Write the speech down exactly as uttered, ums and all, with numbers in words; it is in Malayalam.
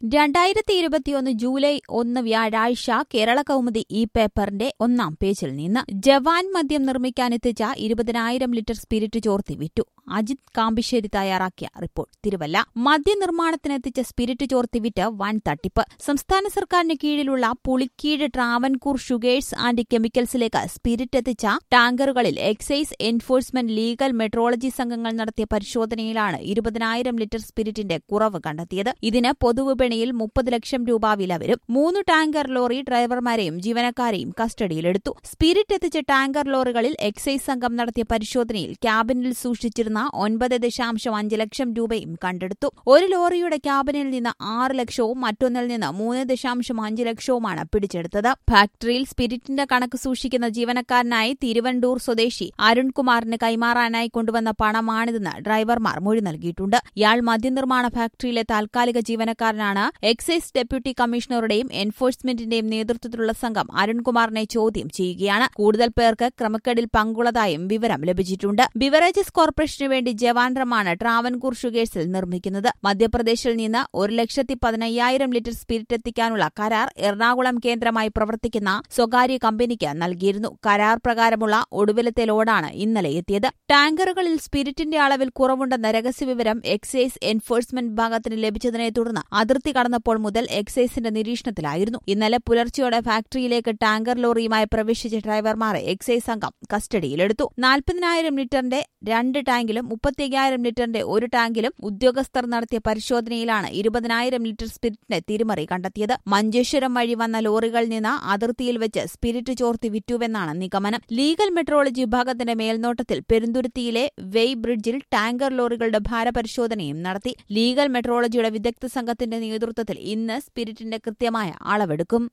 രണ്ടായിരത്തി ഇരുപത്തിയൊന്ന് ജൂലൈ ഒന്ന് വ്യാഴാഴ്ച കേരള കൗമുദി ഈ പേപ്പറിന്റെ ഒന്നാം പേജിൽ നിന്ന് ജവാൻ മദ്യം നിർമ്മിക്കാനെത്തിച്ച ഇരുപതിനായിരം ലിറ്റർ സ്പിരിറ്റ് ചോർത്തി വിറ്റു. അജിത് കാമ്പിശ്ശേരി തയ്യാറാക്കിയ റിപ്പോർട്ട്. തിരുവല്ല. മദ്യനിർമ്മാണത്തിനെത്തിച്ച സ്പിരിറ്റ് ചോർത്തി വിറ്റ് വൻ തട്ടിപ്പ്. സംസ്ഥാന സർക്കാരിന് കീഴിലുള്ള പുളിക്കീഴ് ട്രാവൻകൂർ ഷുഗേഴ്സ് ആൻഡ് കെമിക്കൽസിലേക്ക് സ്പിരിറ്റ് എത്തിച്ച ടാങ്കറുകളിൽ എക്സൈസ് എൻഫോഴ്സ്മെന്റ് ലീഗൽ മെട്രോളജി സംഘങ്ങൾ നടത്തിയ പരിശോധനയിലാണ് ഇരുപതിനായിരം ലിറ്റർ സ്പിരിറ്റിന്റെ കുറവ് കണ്ടെത്തിയത്. ഇതിന് പൊതുവിപണിയിൽ മുപ്പത് ലക്ഷം രൂപ വില വരും. മൂന്ന് ടാങ്കർ ലോറി ഡ്രൈവർമാരെയും ജീവനക്കാരെയും കസ്റ്റഡിയിലെടുത്തു. സ്പിരിറ്റ് എത്തിച്ച ടാങ്കർ ലോറികളിൽ എക്സൈസ് സംഘം നടത്തിയ പരിശോധനയിൽ ക്യാബിനിൽ സൂക്ഷിച്ചിരുന്ന ഒൻപത് ദശാംശം അഞ്ച് ലക്ഷം രൂപയും കണ്ടെടുത്തു. ഒരു ലോറിയുടെ ക്യാബിനിൽ നിന്ന് ആറ് ലക്ഷവും മറ്റൊന്നിൽ നിന്ന് മൂന്ന് ദശാംശം അഞ്ച് ലക്ഷവുമാണ് പിടിച്ചെടുത്തത്. ഫാക്ടറിയിൽ സ്പിരിറ്റിന്റെ കണക്ക് സൂക്ഷിക്കുന്ന ജീവനക്കാരനായി തിരുവണ്ടൂർ സ്വദേശി അരുൺകുമാറിന് കൈമാറാനായി കൊണ്ടുവന്ന പണമാണിതെന്ന് ഡ്രൈവർമാർ മൊഴി നൽകിയിട്ടുണ്ട്. ഇയാൾ മദ്യനിർമ്മാണ ഫാക്ടറിയിലെ താൽക്കാലിക ജീവനക്കാരനാണ്. എക്സൈസ് ഡെപ്യൂട്ടി കമ്മീഷണറുടെയും എൻഫോഴ്സ്മെന്റിന്റെയും നേതൃത്വത്തിലുള്ള സംഘം അരുൺകുമാറിനെ ചോദ്യം ചെയ്യുകയാണ്. കൂടുതൽ പേർക്ക് ക്രമക്കേടിൽ പങ്കുള്ളതായും വിവരം ലഭിച്ചിട്ടുണ്ട്. ബിവറേജസ് കോർപ്പറേഷനു വേണ്ടി ജവാൻ റമാണ് ട്രാവൻകൂർ ഷുഗേഴ്സിൽ നിർമ്മിക്കുന്നത്. മധ്യപ്രദേശിൽ നിന്ന് ഒരു ലക്ഷത്തി പതിനയ്യായിരം ലിറ്റർ സ്പിരിറ്റ് എത്തിക്കാനുള്ള കരാർ എറണാകുളം കേന്ദ്രമായി പ്രവർത്തിക്കുന്ന സ്വകാര്യ കമ്പനിക്ക് നൽകിയിരുന്നു. കരാർ പ്രകാരമുള്ള ഒടുവിലത്തെ ലോഡാണ് ഇന്നലെ എത്തിയത്. ടാങ്കറുകളിൽ സ്പിരിറ്റിന്റെ അളവിൽ കുറവുണ്ടെന്ന രഹസ്യവിവരം എക്സൈസ് എൻഫോഴ്സ്മെന്റ് വിഭാഗത്തിന് ലഭിച്ചതിനെ തുടർന്ന് അതിർത്തി കടന്നപ്പോൾ മുതൽ എക്സൈസിന്റെ നിരീക്ഷണത്തിലായിരുന്നു. ഇന്നലെ പുലർച്ചെയോടെ ഫാക്ടറിയിലേക്ക് ടാങ്കർ ലോറിയുമായി പ്രവേശിച്ച ഡ്രൈവർമാരെ എക്സൈസ് സംഘം കസ്റ്റഡിയിലെടുത്തു. നാൽപ്പതിനായിരം ലിറ്ററിന്റെ രണ്ട് ടാങ്കിലും മുപ്പത്തിയ്യായിരം ലിറ്ററിന്റെ ഒരു ടാങ്കിലും ഉദ്യോഗസ്ഥർ നടത്തിയ പരിശോധനയിലാണ് ഇരുപതിനായിരം ലിറ്റർ സ്പിരിറ്റിന്റെ തിരിമറി കണ്ടെത്തിയത്. മഞ്ചേശ്വരം വഴി വന്ന ലോറികളിൽ നിന്ന് അതിർത്തിയിൽ വെച്ച് സ്പിരിറ്റ് ചോർത്തി വിറ്റുവെന്നാണ് നിഗമനം. ലീഗൽ മെട്രോളജി വിഭാഗത്തിന്റെ മേൽനോട്ടത്തിൽ പെരുന്തുരുത്തിയിലെ വെയ് ബ്രിഡ്ജിൽ ടാങ്കർ ലോറികളുടെ ഭാരപരിശോധനയും നടത്തി. ലീഗൽ മെട്രോളജിയുടെ വിദഗ്ധ സംഘത്തിന്റെ നേതൃത്വത്തിൽ ഇന്ന് സ്പിരിറ്റിന്റെ കൃത്യമായ അളവെടുക്കും.